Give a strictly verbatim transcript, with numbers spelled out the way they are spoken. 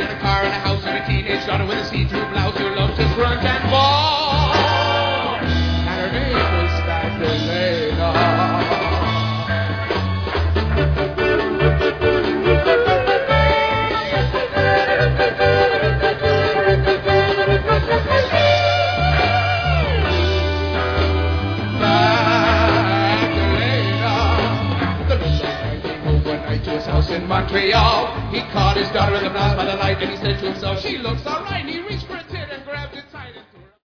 and a car and a house and a teenage daughter with a see-through blouse who loved to grunt and bawl. And her name was Magdalena. In Montreal, he caught his daughter in the blouse by the light, and he said to himself, she looks all right, and he reached for